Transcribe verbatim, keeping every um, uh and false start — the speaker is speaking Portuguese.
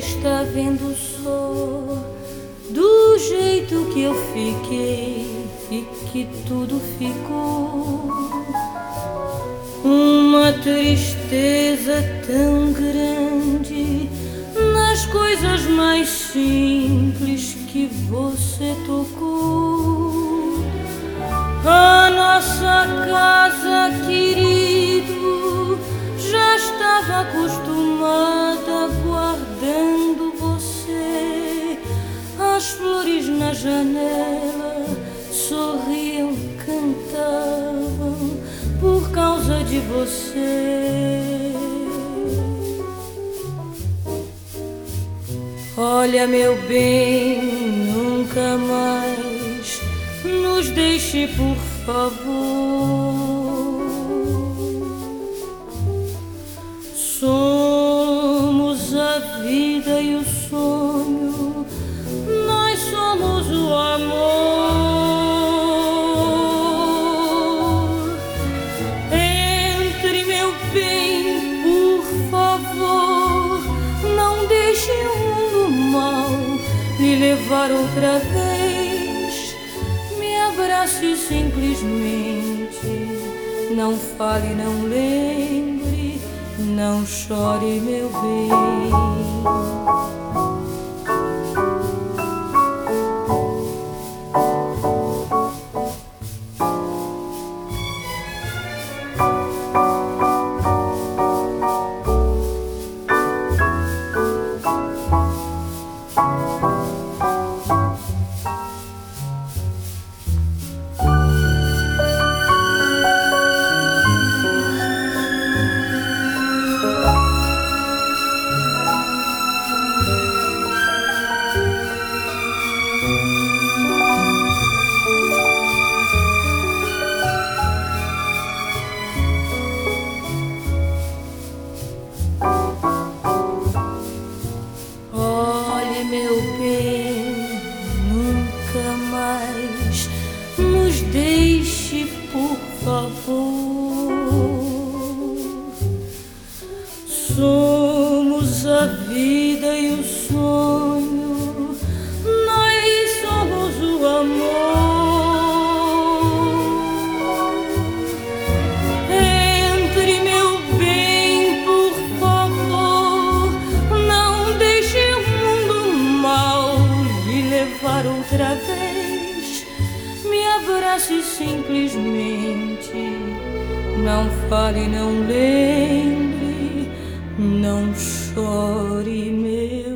está vendo só do jeito que eu fiquei e que tudo ficou. Uma tristeza tão grande nas coisas mais simples que você tocou. A nossa casa, querido, já estava acostumada guardando você. As flores na janela sorriam, cantavam por causa de você. Olha, meu bem, nunca mais nos deixe, por favor. Somos a vida e o sonho, nós somos o amor. Entre, meu bem, por favor, não deixe o mundo mal lhe levar outra vez. Me abrace simplesmente, não fale, não lembre, não chore, meu bem. Meu bem, nunca mais nos deixe, por favor. Somos a vida e o sonho, nós somos o amor. Entre, meu bem, por favor, não deixe levar outra vez. Me abrace simplesmente, não fale, não lembre, não chore, meu